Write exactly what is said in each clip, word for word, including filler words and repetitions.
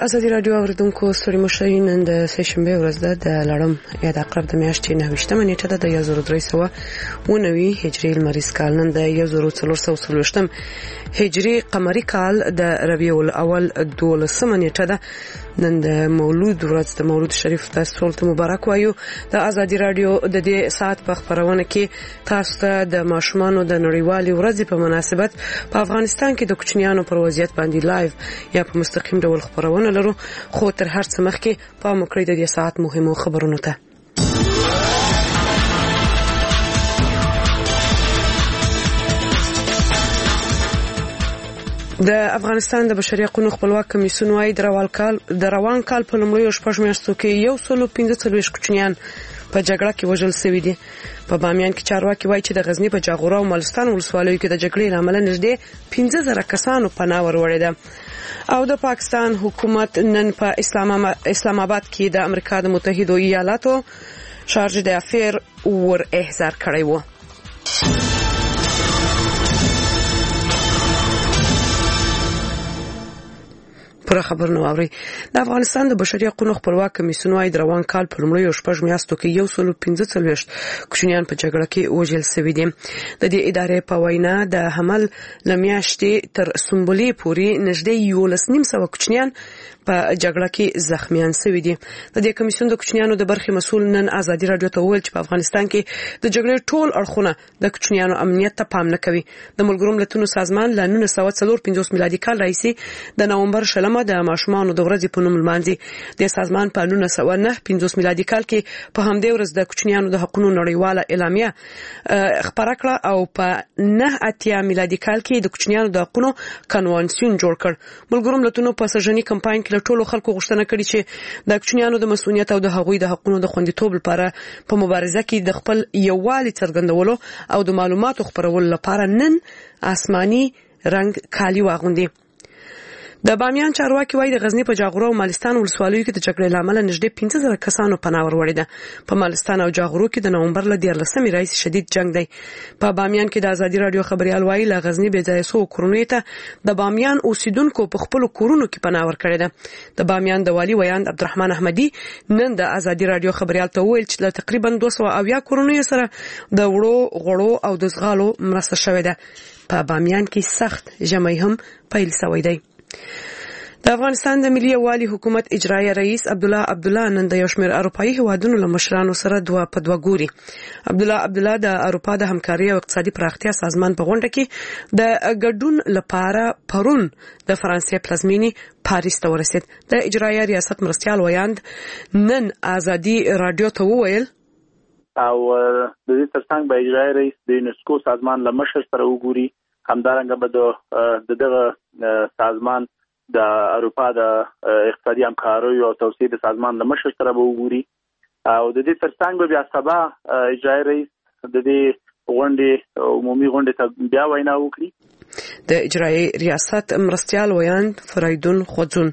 ازادي رادیو اوریدونکو ستړي مشري نن د سهشنبه ورځ ده د لړم یا د عقرب د میاشتې نهه نیټه ده د یو زر درې سوه ونوي هجري لمریز کال نن د یو زر څلور سوه څلوېښتم هجري قمري کال د ربیع الاول دولسمه نیټه ده نن د مولود ورځ د مولود شریف تاسو ته مبارک وایو د ازادي رادیو د دې ساعت په خبرونه کې تاسو ته د ماشومانو د نړیوالې ورځې په مناسبت په افغانستان کې د کوچنیانو پر وضعیت باندې لایو یا په مستقیم ډول خبرونه لرو خو تر هر څه مخکې پام وکړئ د دې ساعت مهمو خبرونو ته. د افغانستان د بشري حقوقو خپلواک کمیسیون وايي د روان کال د روان کال په لومړیو شپږ میاشتو کې یو سل پنځه څلوېښت کوچنیان په جګړه کې وژل شوي دي. په بامیان کې چارواکي وايي چې د غزنی په جاغوره او ملستان ولسوالیو کې د جګړې لامل نږدې پنځه زره کسانو پناه وروړې ده. او د پاکستان حکومت نن په اسلام آباد کې د امریکا د متحده ایالاتو شارج د افیر ور احضار کړی و. پر خبرونه واوري د افغانستان د بشري حقوقو خپلواک کمیسیون وايي د روان کال په لومړیو شپږ میاشتو کې یو سل پنځه څلوېښت کوچنیان په جګړه کې وژل شوي دي. د دې ادارې په وینا د حمل لمیاشتې تر سمبولې پورې نږدې یولس نیم سوه کوچنیان په جګړه کې زخمیان شوي دي. د دې کمیسیون د کوچنیانو د برخې مسؤل نن ازادي رادیو ته وویل چې په افغانستان کې د جګړې ټول اړخونه د کوچنیانو امنیت ته پام نه کوي. د ملګرو ملتونو سازمان له نولس سوه څلور پنځوس میلادي کال راهیسې د نومبر شلمه د ماشومانو د ورځې په نوم لمانځي. د سازمان په نولس سوه نهه پنځوس میلادي کال کې په همدې ورځ د کوچنیانو د حقوقو نړیواله اعلامیه خبره کړه او په نهه اتیا میلادي کال کې د کوچنیانو د حقوقو کنوانسیون جوړ کړ. ملګرو ملتونو په سژنی کمپاین کې له ټولو خلکو غوښتنه کړې چې د کوچنیانو د مسؤلیت او د هغوی د حقوقو د خوندیتوب لپاره په مبارزه کې د خپل یووالي څرګندولو او د معلوماتو خپرولو لپاره نن آسماني رنگ کالی واغوندي. د بامیان چارواکي وايي د غزنی په جاغوره او مالستان ولسوالیو کې د جګړې لامل نږدې پنځه زره کسانو پناه وروړې ده. په مالستان او جاغوره کې د نومبر له دیارلسمې راهیسې شدید جنگ دی. په بامیان کې د ازادي رادیو خبريال وايي له غزنی بې ځایه سو کورونو ته د بامیان اوسیدونکو په خپل کورونو کې پناه ورکړې ده. د بامیان د والی ویاند عبدالرحمن احمدي نن د ازادي رادیو خبريال ته وویل چې تقریبا دوه سوه اویا کورونو سره د وړو غړو او د زغالو مرسته شوې ده. په بامیان کې سخت ژمی هم پیل شوی دی. د افغانستان د ملي یووالي حکومت اجرایي رئیس عبدالله عبدالله نن د یو شمېر اروپایي هیوادونو له مشرانو سره دوه په دوه ګوري. عبدالله عبدالله د اروپا د همکارۍ او اقتصادي پراختیا سازمان په غونډه کې د ګډون لپاره پرون د فرانسې پلازمینې پاریس ته ورسید. د اجرایي ریاست مرستیال ویاند نن ازادي رادیو ته وویل او د دې ترڅنګ به اجرایي رئیس د یونسکو سازمان له مشر سره وګوري. همدارنګه به د دغه سازمان د اروپا د اقتصادي همکارۍ او توسعې د سازمان له مشر سره به وګوري او د دې ترڅنګ به بیا سبا اجرایي رئیس د دې غونډې عمومي غونډې ته بیا وینا وکړي. د اجرایي ریاست مرستیال ویاند فریدون خوځون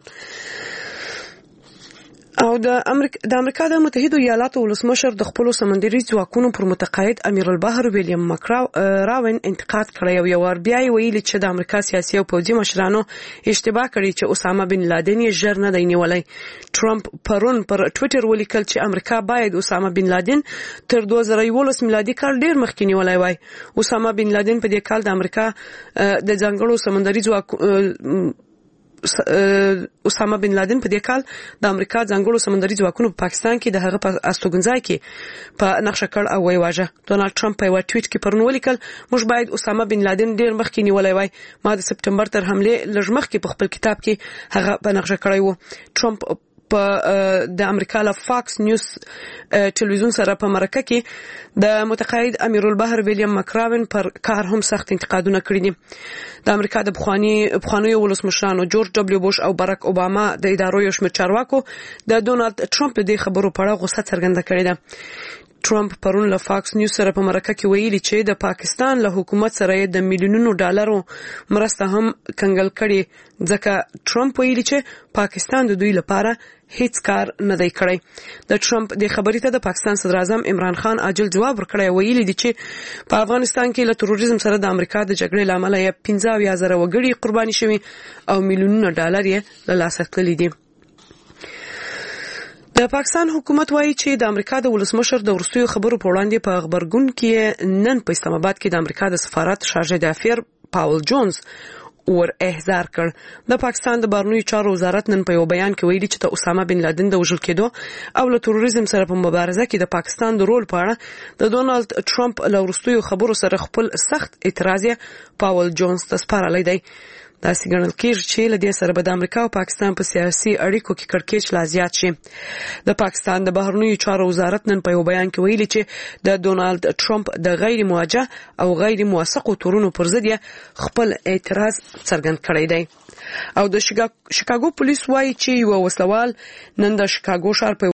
او د امریکا د امریکا د متحده ایالاتو ولسمشر د خپل سمندري ځواکونو پر متقاعد امیر البحر ویلیام مکراون انتقاد کړی او یو بیا ویلي چې د امریکا سیاسي او پوځي مشرانو اشتباه کړی چې اسامه بن لادن یې ژر نه دی نیولی. ټرمپ پرون پر ټوئیټر ولیکل چې امریکا باید اسامه بن لادن تر دوه زره یولس میلادي کال ډیر مخکې نیولی وای. اسامه بن لادن په دې کال د امریکا د ځانګړو سمندري ځواک اسامه بن لادن په دې کال د امریکا ځانګړو سمندري ځواکونو په پاکستان کې د هغه په استوګنځای کې په نقشه کړ او وی واژه. ډونالد ټرمپ په یو ټویټ کې پرون ولیکل موږ باید اسامه بن لادن ډیر مخکې نیولای وای. ما د سپټمبر تر حمله لږ مخکې په خپل کتاب کې هغه په نقشه کړی وو. ټرمپ په د امریکا له فاکس نیوز ټلویزیون سره په مرکه کې د متقاعد امیر البحر ویلیام مکراون پر کار هم سخت انتقادونه کړی دي. د امریکا د بخوانی بخوانی ولسمشرانو جورج دبليو بوش او باراک اوباما د ادارو یو شمېر چارواکو د ډونالد ټرمپ د خبرو په اړه غوسه څرګنده کړې ده. ټرمپ پرون له فاکس نیوز سره په مرکه کې ویلي چې د پاکستان له حکومت سره د میلیونونو ډالرو مرسته هم کنګل کړي ځکه ټرمپ ویلي چې پاکستان د دوی لپاره هیڅ کار نه دی کړی. د ټرمپ د خبرې ته د پاکستان صدر اعظم عمران خان عاجل جواب ورکړی او ویلي دی چې په افغانستان کې له تروریزم سره د امریکا د جګړې لامل یې پنځه اویا زره وګړي قرباني شوي او میلیونونه ډالر یې له لاسه تللي دي. د پاکستان حکومت وایي چې د امریکا د ولسمشر د وروستیو خبرو په وړاندې په خبرګون کې نن په اسلام آباد کې د امریکا د سفارت شارجه دافیر پاول جونز ور احضار کړ. د پاکستان د بهرنیو چارو وزارت نن په یو بیان کې ویلي چې د اسامه بن لادن د وژل کېدو او له تروریزم سره په مبارزه کې د پاکستان د رول په اړه د ډونالد ټرمپ له وروستیو خبرو سره خپل سخت اعتراض پاول جونز ته سپارلی دی. دا څنګه کېږي چې لدې سره به د امریکا او پاکستان په سیاسي اړیکو کې کړکېچ لا زیات شي. د پاکستان د بهرنیو چارو وزارت نن په یو بیان کې ویلي چې د ډونالد ټرمپ د غیر موجه او غیر موثقو تورونو پر ضد خپل اعتراض څرګند کړی دی. او د شیکاګو پولیس وایي چې یو وسلوال نن د شیکاګو ښار په